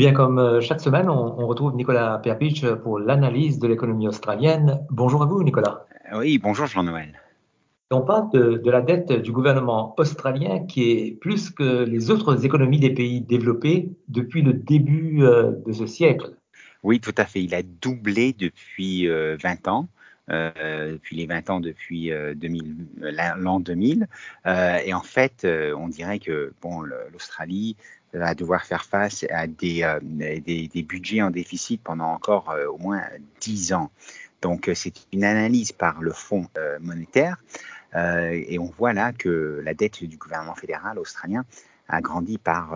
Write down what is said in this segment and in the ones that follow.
Eh bien, comme chaque semaine, on retrouve Nicolas Perpich pour l'analyse de l'économie australienne. Bonjour à vous, Nicolas. Oui, bonjour Jean-Noël. On parle de la dette du gouvernement australien qui est plus que les autres économies des pays développés depuis le début de ce siècle. Oui, tout à fait. Il a doublé depuis 20 ans, depuis les 20 ans depuis 2000, l'an 2000. Et en fait, on dirait que bon, l'Australie va devoir faire face à des budgets en déficit pendant encore au moins 10 ans. Donc, c'est une analyse par le Fonds monétaire. Et on voit là que la dette du gouvernement fédéral australien a grandi par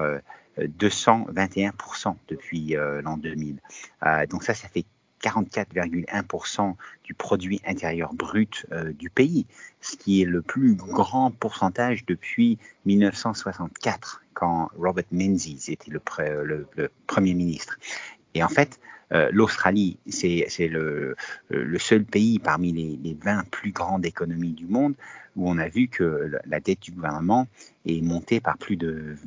221% depuis l'an 2000. Donc ça fait 44,1% du produit intérieur brut du pays, ce qui est le plus grand pourcentage depuis 1964, quand Robert Menzies était le Premier ministre. Et en fait, l'Australie, c'est le seul pays parmi les 20 plus grandes économies du monde où on a vu que la dette du gouvernement est montée par plus de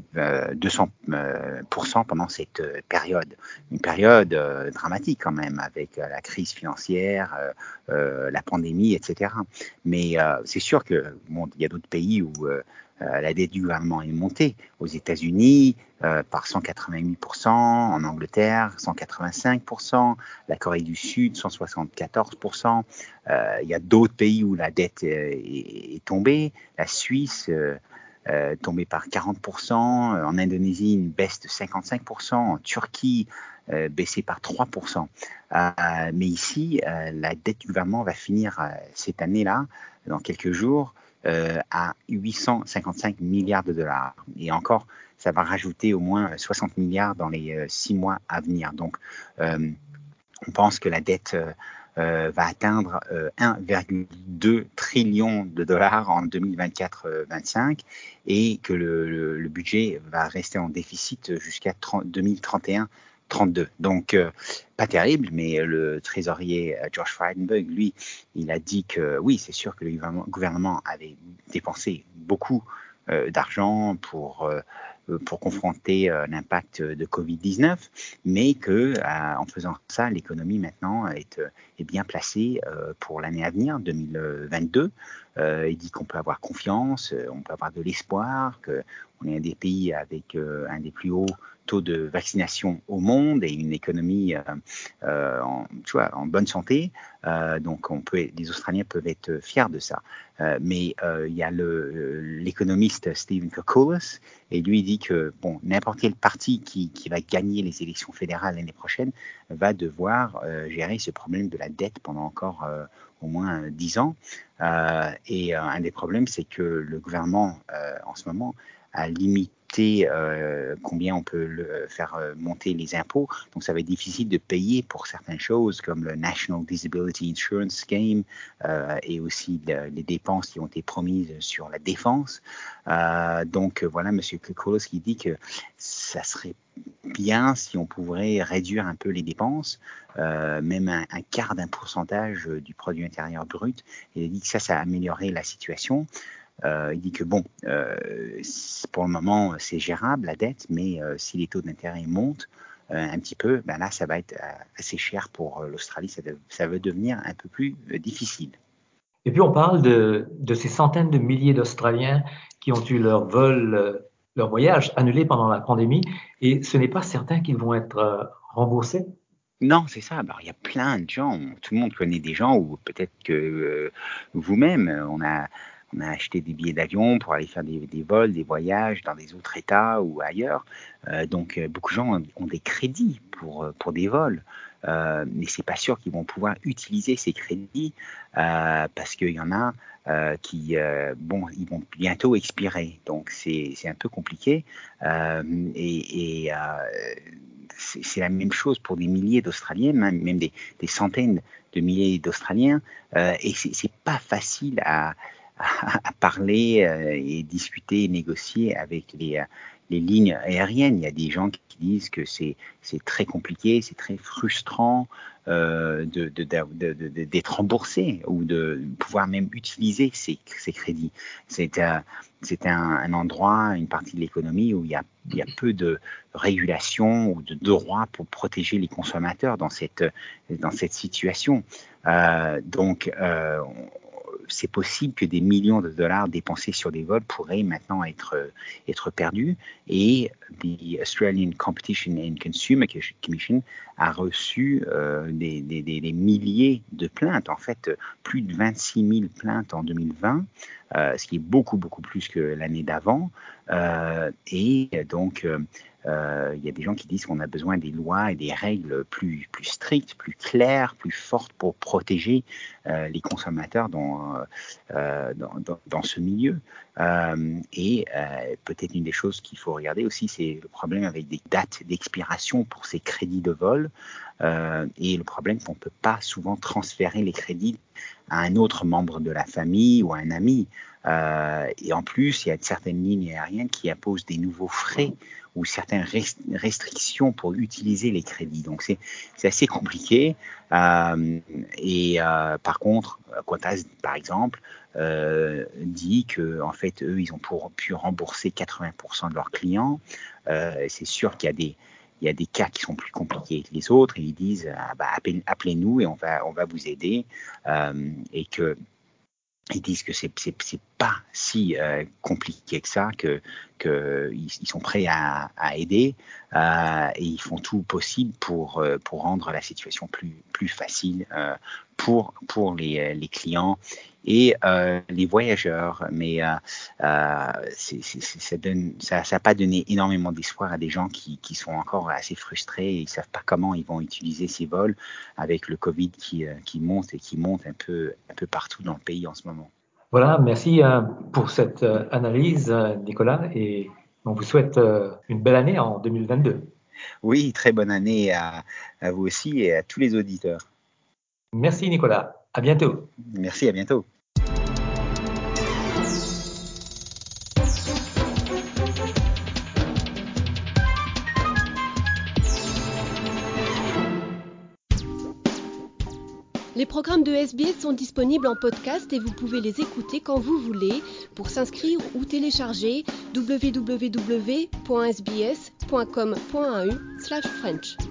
200% pendant cette période. Une période dramatique quand même, avec la crise financière, la pandémie, etc. Mais c'est sûr que bon, il y a d'autres pays où la dette du gouvernement est montée. Aux États-Unis, par 188%, en Angleterre, 185%, la Corée du Sud, 174%. Il y a d'autres pays où la dette est tombée. La Suisse, tombée par 40%. En Indonésie, une baisse de 55%. En Turquie, baissée par 3%. Mais ici, la dette du gouvernement va finir cette année-là, dans quelques jours, à 855 milliards de dollars. Et encore, ça va rajouter au moins 60 milliards dans les 6 mois à venir. Donc, on pense que la dette va atteindre 1,2 trillion de dollars en 2024-25 et que le budget va rester en déficit jusqu'à 2031-32. Donc, pas terrible, mais le trésorier Josh Frydenberg, lui, il a dit que oui, c'est sûr que le gouvernement avait dépensé beaucoup d'argent pour confronter l'impact de Covid-19, mais que en faisant ça, l'économie maintenant est bien placée pour l'année à venir, 2022. Il dit qu'on peut avoir confiance, on peut avoir de l'espoir, qu'on est un des pays avec un des plus hauts taux de vaccination au monde et une économie en bonne santé. Donc les Australiens peuvent être fiers de ça. Mais il y a l'économiste Stephen Koukoulas, et lui dit que bon, n'importe quel parti qui va gagner les élections fédérales l'année prochaine va devoir gérer ce problème de la dette pendant encore au moins 10 ans. Et un des problèmes, c'est que le gouvernement, en ce moment, a limité combien on peut faire monter les impôts. Donc, ça va être difficile de payer pour certaines choses comme le National Disability Insurance Scheme et aussi les dépenses qui ont été promises sur la défense. Donc, voilà, M. Koukoulas qui dit que ça serait bien si on pourrait réduire un peu les dépenses, même un quart d'un pourcentage du produit intérieur brut. Et il dit que ça améliorerait la situation. Il dit que bon, pour le moment, c'est gérable la dette, mais si les taux d'intérêt montent un petit peu, ben là, ça va être assez cher pour l'Australie. Ça va devenir un peu plus difficile. Et puis on parle de ces centaines de milliers d'Australiens qui ont eu leur voyage annulé pendant la pandémie et ce n'est pas certain qu'ils vont être remboursés. Non, c'est ça. Alors, il y a plein de gens, tout le monde connaît des gens, ou peut-être que vous-même, on a acheté des billets d'avion pour aller faire des vols, des voyages dans des autres États ou ailleurs. Donc, beaucoup de gens ont des crédits pour des vols. Mais c'est pas sûr qu'ils vont pouvoir utiliser ces crédits parce qu'il y en a bon, ils vont bientôt expirer. Donc, c'est un peu compliqué. Et c'est la même chose pour des milliers d'Australiens, même des centaines de milliers d'Australiens. Et c'est pas facile à parler et discuter et négocier avec les lignes aériennes. Il y a des gens qui disent que c'est très compliqué, c'est très frustrant d'être remboursé ou de pouvoir même utiliser ces crédits. C'est un endroit, une partie de l'économie où il y a peu de régulation ou de droits pour protéger les consommateurs dans cette situation. Donc, c'est possible que des millions de dollars dépensés sur des vols pourraient maintenant être perdus. Et the Australian Competition and Consumer Commission a reçu des milliers de plaintes. En fait, plus de 26 000 plaintes en 2020, ce qui est beaucoup plus que l'année d'avant. Et donc, il y a des gens qui disent qu'on a besoin des lois et des règles plus strictes, plus claires, plus fortes pour protéger les consommateurs dans ce milieu. Et peut-être une des choses qu'il faut regarder aussi, c'est le problème avec des dates d'expiration pour ces crédits de vol. Et le problème qu'on ne peut pas souvent transférer les crédits à un autre membre de la famille ou à un ami. Et en plus, il y a certaines lignes aériennes qui imposent des nouveaux frais ou certaines restrictions pour utiliser les crédits. Donc, c'est assez compliqué. Par contre, Qantas, par exemple, dit que en fait, eux, ils ont pu rembourser 80% de leurs clients. C'est sûr qu'il y a des cas qui sont plus compliqués que les autres et ils disent appelez-nous et on va vous aider et que ils disent que c'est pas si compliqué que ça, que ils sont prêts à aider et ils font tout possible pour rendre la situation plus facile pour les clients et les voyageurs. Mais ça n'a pas donné énormément d'espoir à des gens qui sont encore assez frustrés et ils savent pas comment ils vont utiliser ces vols avec le Covid qui monte un peu partout dans le pays en ce moment. Voilà, merci pour cette analyse, Nicolas, et on vous souhaite une belle année en 2022. Oui, très bonne année à vous aussi et à tous les auditeurs. Merci, Nicolas. À bientôt. Merci, à bientôt. Les programmes de SBS sont disponibles en podcast et vous pouvez les écouter quand vous voulez. Pour s'inscrire ou télécharger, www.sbs.com.au/French.